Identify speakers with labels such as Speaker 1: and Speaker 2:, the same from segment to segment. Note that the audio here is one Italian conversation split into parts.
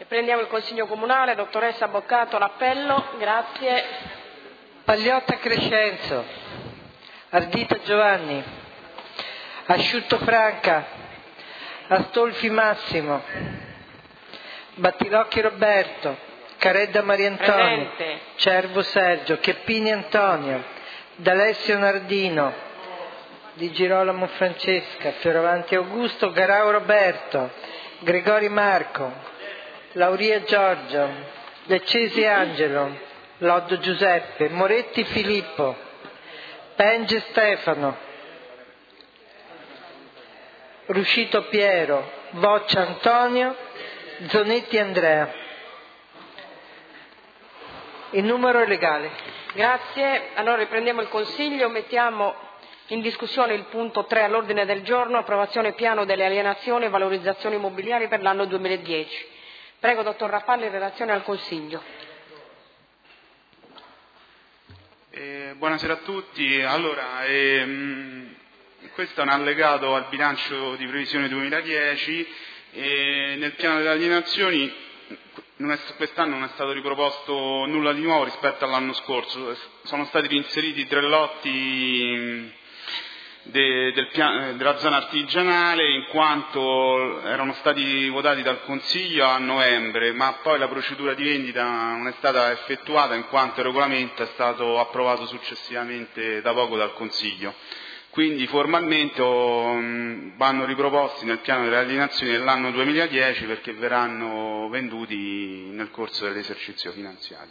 Speaker 1: Prendiamo il Consiglio Comunale, dottoressa Boccato, l'appello, grazie.
Speaker 2: Pagliotta Crescenzo, Ardita Giovanni, Asciutto Franca, Astolfi Massimo, Battilocchi Roberto, Caredda Maria Antonia,
Speaker 1: Presente.
Speaker 2: Cervo Sergio, Cheppini Antonio, D'Alessio Nardino, Di Girolamo Francesca, Fioravanti Augusto, Garau Roberto, Gregori Marco, Lauria Giorgio, Leccesi Angelo, Loddo Giuseppe, Moretti Filippo, Penge Stefano, Ruscito Piero, Voccia Antonio, Zonetti Andrea. Il numero è legale.
Speaker 1: Grazie. Allora riprendiamo il Consiglio, mettiamo in discussione il punto 3 all'ordine del giorno, approvazione piano delle alienazioni e valorizzazioni immobiliari per l'anno 2010. Prego, dottor Rapalli, in relazione al Consiglio.
Speaker 3: Buonasera a tutti. Allora, questo è un allegato al bilancio di previsione 2010 e nel piano delle alienazioni quest'anno non è stato riproposto nulla di nuovo rispetto all'anno scorso. Sono stati reinseriti 3 lotti della zona artigianale in quanto erano stati votati dal Consiglio a novembre, ma poi la procedura di vendita non è stata effettuata in quanto il regolamento è stato approvato successivamente da poco dal Consiglio. Quindi formalmente vanno riproposti nel piano delle alienazioni dell'anno 2010 perché verranno venduti nel corso dell'esercizio finanziario.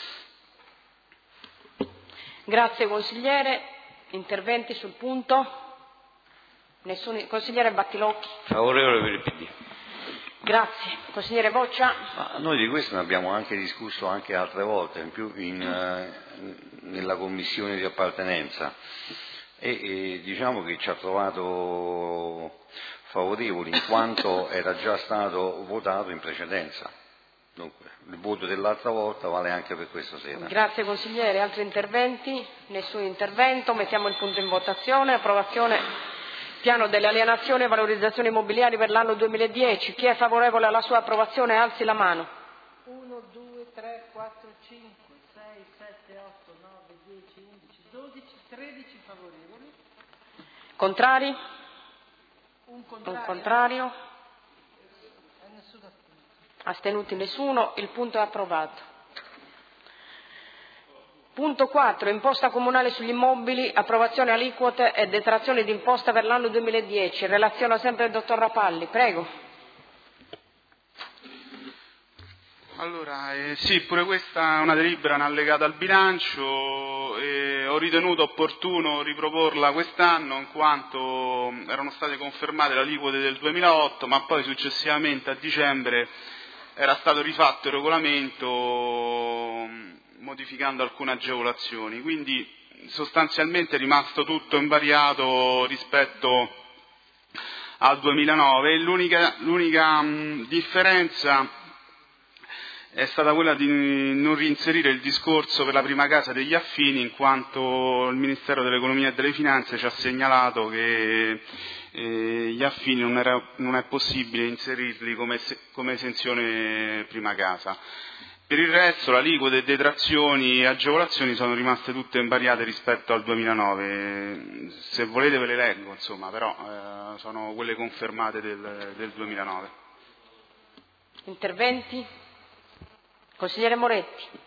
Speaker 1: Grazie consigliere. Interventi sul punto? Nessun. Consigliere Battilocchi.
Speaker 4: Favorevole per il PD.
Speaker 1: Grazie. Consigliere Boccia.
Speaker 4: Ma noi di questo ne abbiamo anche discusso anche altre volte, in più nella commissione di appartenenza e diciamo che ci ha trovato favorevoli in quanto era già stato votato in precedenza. Dunque, il voto dell'altra volta vale anche per questa sera.
Speaker 1: Grazie consigliere. Altri interventi? Nessun intervento. Mettiamo il punto in votazione. Approvazione piano delle alienazioni e valorizzazioni immobiliari per l'anno 2010. Chi è favorevole alla sua approvazione alzi la mano.
Speaker 2: 1, 2, 3, 4, 5, 6, 7, 8, 9, 10, 11, 12, 13 favorevoli.
Speaker 1: Contrari?
Speaker 2: Un
Speaker 1: contrario.
Speaker 2: Nessuno.
Speaker 1: Astenuti nessuno, il punto è approvato. Punto 4, imposta comunale sugli immobili, approvazione aliquote e detrazione di imposta per l'anno 2010. Relaziona sempre il dottor Rapalli, prego.
Speaker 3: Allora, sì, pure questa è una delibera allegata al bilancio. Ho ritenuto opportuno riproporla quest'anno in quanto erano state confermate le aliquote del 2008, ma poi successivamente a dicembre era stato rifatto il regolamento modificando alcune agevolazioni, quindi sostanzialmente è rimasto tutto invariato rispetto al 2009. L'unica differenza è stata quella di non reinserire il discorso per la prima casa degli affini, in quanto il Ministero dell'Economia e delle Finanze ci ha segnalato che gli affini non è possibile inserirli come esenzione prima casa. Per il resto le aliquote, detrazioni e agevolazioni sono rimaste tutte invariate rispetto al 2009. Se volete ve le leggo, insomma, però sono quelle confermate del 2009.
Speaker 1: Interventi? Consigliere Moretti.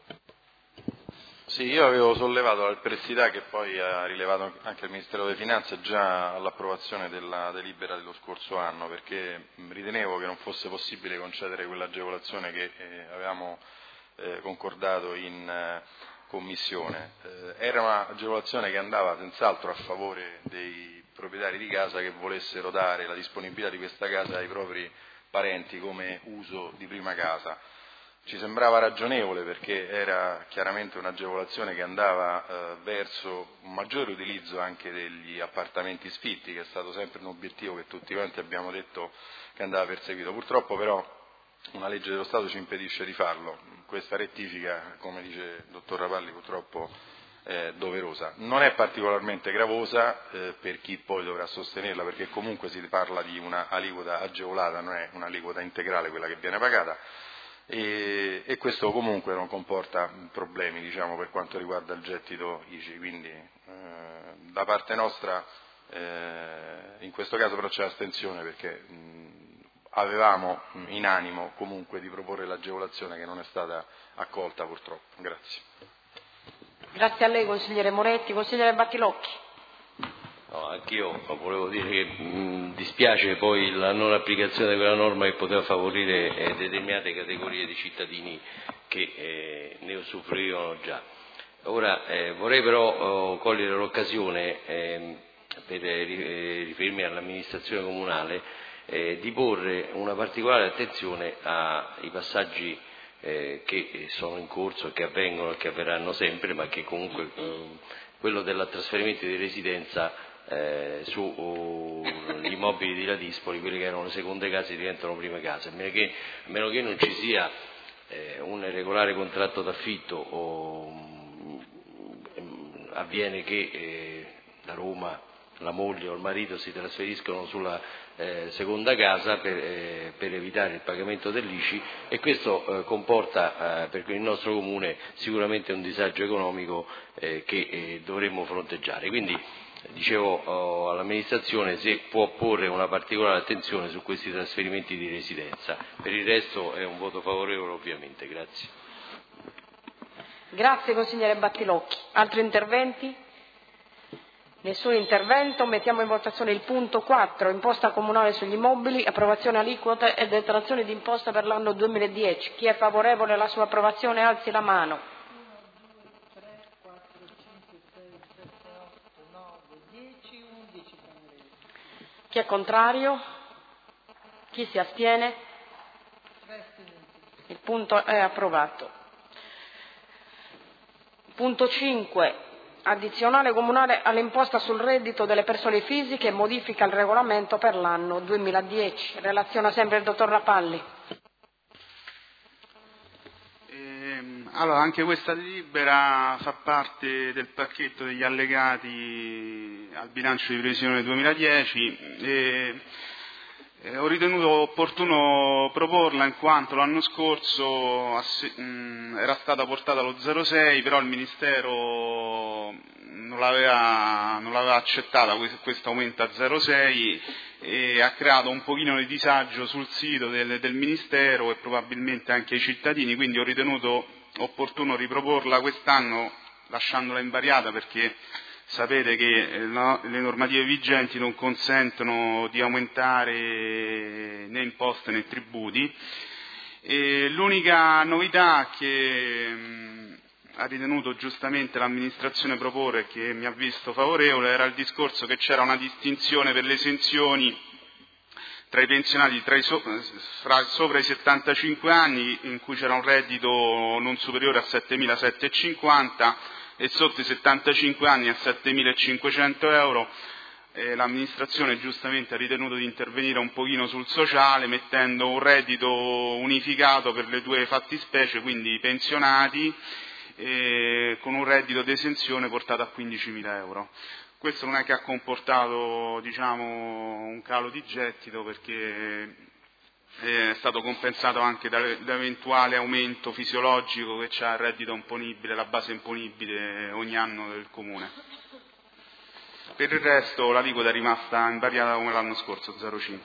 Speaker 5: Sì, io avevo sollevato la perplessità che poi ha rilevato anche il Ministero delle Finanze già all'approvazione della delibera dello scorso anno, perché ritenevo che non fosse possibile concedere quell'agevolazione che avevamo concordato in Commissione. Era un'agevolazione che andava senz'altro a favore dei proprietari di casa che volessero dare la disponibilità di questa casa ai propri parenti come uso di prima casa. Ci sembrava ragionevole perché era chiaramente un'agevolazione che andava verso un maggiore utilizzo anche degli appartamenti sfitti, che è stato sempre un obiettivo che tutti quanti abbiamo detto che andava perseguito. Purtroppo però una legge dello Stato ci impedisce di farlo. Questa rettifica, come dice il dottor Rapalli, purtroppo doverosa. Non è particolarmente gravosa per chi poi dovrà sostenerla, perché comunque si parla di una aliquota agevolata, non è un'aliquota integrale quella che viene pagata, e questo comunque non comporta problemi, diciamo, per quanto riguarda il gettito ICI, quindi da parte nostra in questo caso però c'è astensione, perché avevamo in animo comunque di proporre l'agevolazione che non è stata accolta purtroppo. Grazie.
Speaker 1: Grazie a lei consigliere Moretti. Consigliere Battilocchi.
Speaker 6: No, anch'io volevo dire che dispiace poi la non applicazione di quella norma che poteva favorire determinate categorie di cittadini che ne usufruivano già. Ora vorrei però cogliere l'occasione per riferirmi all'amministrazione comunale di porre una particolare attenzione ai passaggi che sono in corso, che avvengono e che avverranno sempre, ma che comunque quello del trasferimento di residenza sugli immobili di Ladispoli, quelli che erano le seconde case diventano prime case, a meno che non ci sia un regolare contratto d'affitto o avviene che da Roma la moglie o il marito si trasferiscono sulla seconda casa per evitare il pagamento dell'ICI, e questo comporta per il nostro comune sicuramente un disagio economico che dovremmo fronteggiare. Quindi dicevo all'amministrazione se può porre una particolare attenzione su questi trasferimenti di residenza. Per il resto è un voto favorevole ovviamente. Grazie.
Speaker 1: Grazie consigliere Battilocchi. Altri interventi? Nessun intervento. Mettiamo in votazione il punto 4, imposta comunale sugli immobili, approvazione aliquote e detrazione d'imposta per l'anno 2010. Chi è favorevole alla sua approvazione alzi la mano.
Speaker 2: 1, 2, 3, 4, 5, 6, 7, 8, 9, 10, 11 favorevoli.
Speaker 1: Chi è contrario? Chi si astiene?
Speaker 2: 3 astenuti.
Speaker 1: Il punto è approvato. Punto 5. Addizionale comunale all'imposta sul reddito delle persone fisiche e modifica il regolamento per l'anno 2010. Relaziona sempre il dottor Rapalli.
Speaker 3: Allora, anche questa delibera fa parte del pacchetto degli allegati al bilancio di previsione 2010 e ho ritenuto opportuno proporla in quanto l'anno scorso era stata portata allo 0,6, però il Ministero non l'aveva accettata questo aumento a 0,6 e ha creato un pochino di disagio sul sito del Ministero e probabilmente anche ai cittadini, quindi ho ritenuto opportuno riproporla quest'anno lasciandola invariata, perché sapete che le normative vigenti non consentono di aumentare né imposte né tributi. E l'unica novità che ha ritenuto giustamente l'amministrazione proporre, che mi ha visto favorevole, era il discorso che c'era una distinzione per le esenzioni tra i pensionati sopra i 75 anni, in cui c'era un reddito non superiore a 7.750 e sotto i 75 anni a 7.500 euro. L'amministrazione giustamente ha ritenuto di intervenire un pochino sul sociale, mettendo un reddito unificato per le due fattispecie, quindi i pensionati, con un reddito di esenzione portato a 15.000 euro. Questo non è che ha comportato, un calo di gettito, perché è stato compensato anche dall'eventuale aumento fisiologico che c'ha il reddito imponibile, la base imponibile ogni anno del comune. Per il resto l'aliquota è rimasta invariata come l'anno scorso, 0,5.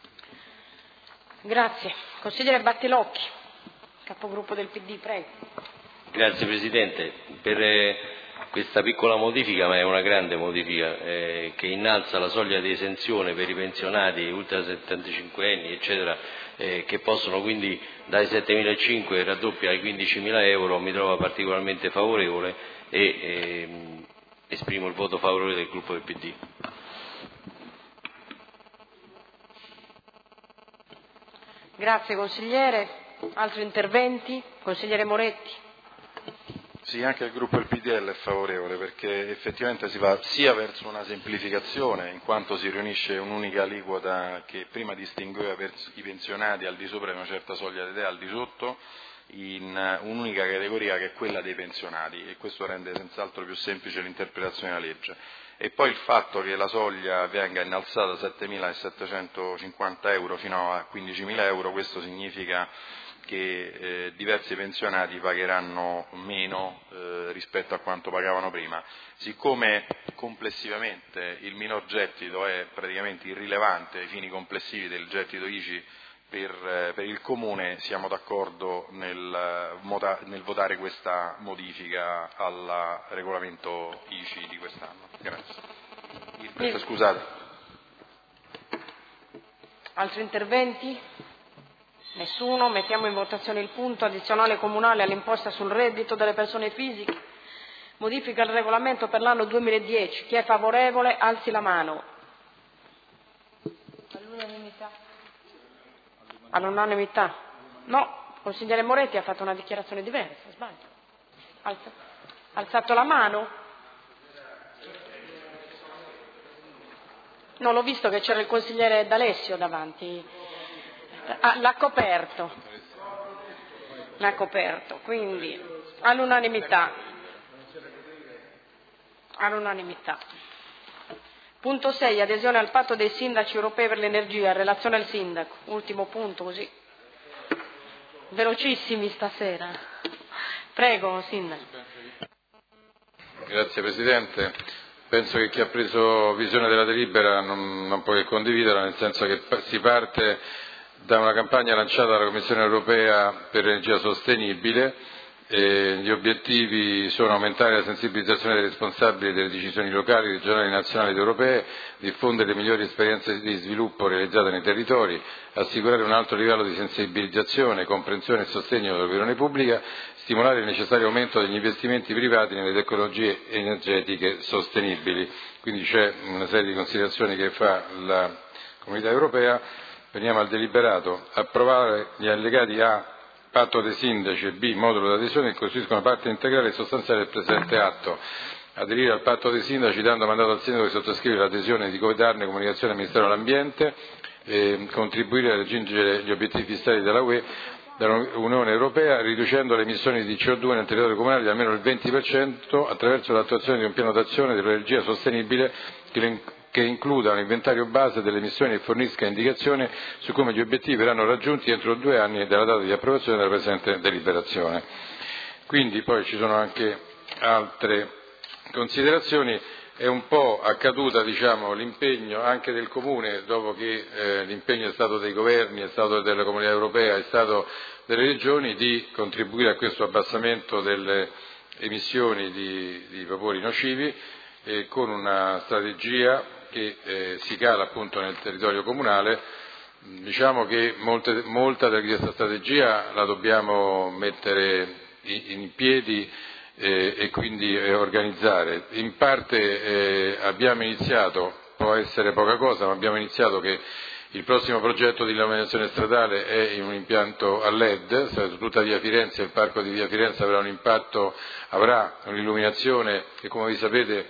Speaker 1: Grazie. Consigliere Battilocchi, capogruppo del PD, prego.
Speaker 6: Grazie Presidente. Per questa piccola modifica, ma è una grande modifica, che innalza la soglia di esenzione per i pensionati ultra 75 anni, eccetera, che possono quindi dai 7.500 raddoppia ai 15.000 euro, mi trovo particolarmente favorevole e esprimo il voto favorevole del gruppo del PD.
Speaker 1: Grazie consigliere. Altri interventi? Consigliere Moretti.
Speaker 5: Sì, anche il gruppo del PDL è favorevole, perché effettivamente si va sia verso una semplificazione, in quanto si riunisce un'unica aliquota che prima distingueva i pensionati al di sopra di una certa soglia d'età e al di sotto, in un'unica categoria, che è quella dei pensionati, e questo rende senz'altro più semplice l'interpretazione della legge. E poi il fatto che la soglia venga innalzata da 7.750 euro fino a 15.000 euro, questo significa che diversi pensionati pagheranno meno rispetto a quanto pagavano prima. Siccome complessivamente il minor gettito è praticamente irrilevante ai fini complessivi del gettito ICI per il Comune, siamo d'accordo nel votare questa modifica al regolamento ICI di quest'anno. Grazie. Scusate.
Speaker 1: Altri interventi? Nessuno. Mettiamo in votazione il punto addizionale comunale all'imposta sul reddito delle persone fisiche. Modifica il regolamento per l'anno 2010. Chi è favorevole alzi la mano.
Speaker 2: All'unanimità.
Speaker 1: All'unanimità? No. Il consigliere Moretti ha fatto una dichiarazione diversa, sbaglio. Alzato la mano? No, l'ho visto che c'era il consigliere D'Alessio davanti. L'ha coperto, quindi all'unanimità. Punto 6, adesione al patto dei sindaci europei per l'energia, relazione al sindaco, ultimo punto, così velocissimi stasera. Prego, sindaco.
Speaker 7: Grazie Presidente. Penso che chi ha preso visione della delibera non può che condividerla, nel senso che si parte da una campagna lanciata dalla Commissione europea per l'energia sostenibile. Gli obiettivi sono aumentare la sensibilizzazione dei responsabili delle decisioni locali, regionali, nazionali ed europee, diffondere le migliori esperienze di sviluppo realizzate nei territori, assicurare un alto livello di sensibilizzazione, comprensione e sostegno dell'opinione pubblica, stimolare il necessario aumento degli investimenti privati nelle tecnologie energetiche sostenibili. Quindi c'è una serie di considerazioni che fa la Comunità europea. Veniamo al deliberato. Approvare gli allegati A, patto dei sindaci, e B, modulo d'adesione, che costituiscono parte integrale e sostanziale del presente atto. Aderire al patto dei sindaci dando mandato al sindaco di sottoscrivere l'adesione di darne comunicazione al Ministero dell'Ambiente, contribuire a raggiungere gli obiettivi fissati dalla UE, dall'Unione Europea, riducendo le emissioni di CO2 nel territorio comunale di almeno il 20% attraverso l'attuazione di un piano d'azione dell'energia sostenibile che includa un inventario base delle emissioni e fornisca indicazioni su come gli obiettivi verranno raggiunti entro 2 anni dalla data di approvazione della presente deliberazione. Quindi poi ci sono anche altre considerazioni. È un po' accaduta l'impegno anche del Comune, dopo che l'impegno è stato dei governi, è stato della Comunità Europea, è stato delle regioni, di contribuire a questo abbassamento delle emissioni di vapori nocivi, con una strategia che si cala appunto nel territorio comunale. Diciamo che molta di questa strategia la dobbiamo mettere in piedi e quindi organizzare. In parte abbiamo iniziato, può essere poca cosa, ma abbiamo iniziato che il prossimo progetto di illuminazione stradale è in un impianto a LED, su tutta via Firenze. Il parco di via Firenze avrà un'illuminazione che, come vi sapete,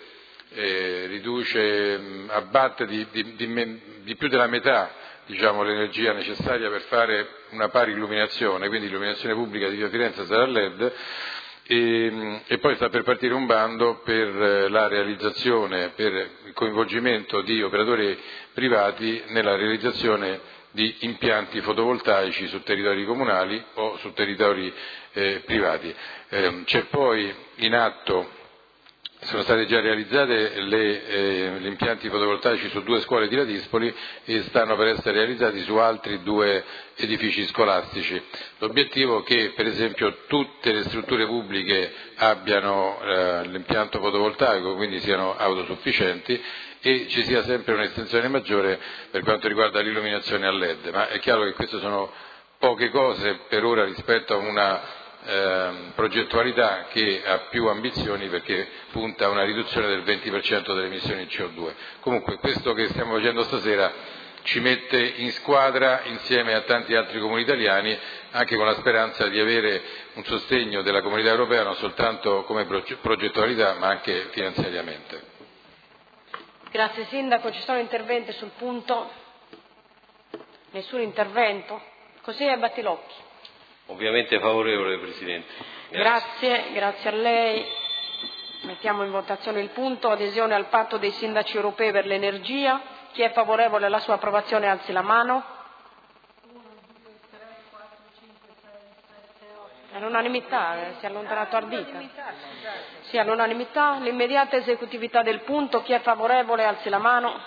Speaker 7: abbatte di più della metà l'energia necessaria per fare una pari illuminazione, quindi l'illuminazione pubblica di via Firenze sarà LED. E poi sta per partire un bando per la realizzazione, per il coinvolgimento di operatori privati nella realizzazione di impianti fotovoltaici su territori comunali o su territori privati. C'è poi in atto, sono state già realizzate gli impianti fotovoltaici su 2 scuole di Ladispoli e stanno per essere realizzati su altri 2 edifici scolastici. L'obiettivo è che, per esempio, tutte le strutture pubbliche abbiano l'impianto fotovoltaico, quindi siano autosufficienti, e ci sia sempre un'estensione maggiore per quanto riguarda l'illuminazione a LED. Ma è chiaro che queste sono poche cose per ora rispetto a una progettualità che ha più ambizioni, perché punta a una riduzione del 20% delle emissioni di CO2. Comunque questo che stiamo facendo stasera ci mette in squadra insieme a tanti altri comuni italiani, anche con la speranza di avere un sostegno della Comunità Europea non soltanto come progettualità ma anche finanziariamente.
Speaker 1: Grazie Sindaco. Ci sono interventi sul punto? Nessun intervento? Consigliere Battilocchi.
Speaker 6: Ovviamente favorevole, Presidente.
Speaker 1: Grazie a lei. Mettiamo in votazione il punto adesione al patto dei sindaci europei per l'energia. Chi è favorevole alla sua approvazione alzi la mano.
Speaker 2: 1, 2, 3, 4, 5, 6, 7, 8.
Speaker 1: All'unanimità, si è allontanato Ardita.
Speaker 2: All'unanimità, scusate.
Speaker 1: Sì, all'unanimità. L'immediata esecutività del punto. Chi è favorevole alzi la mano.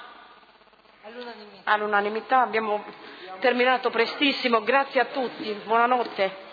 Speaker 2: All'unanimità.
Speaker 1: All'unanimità. Abbiamo terminato prestissimo. Grazie a tutti. Buonanotte.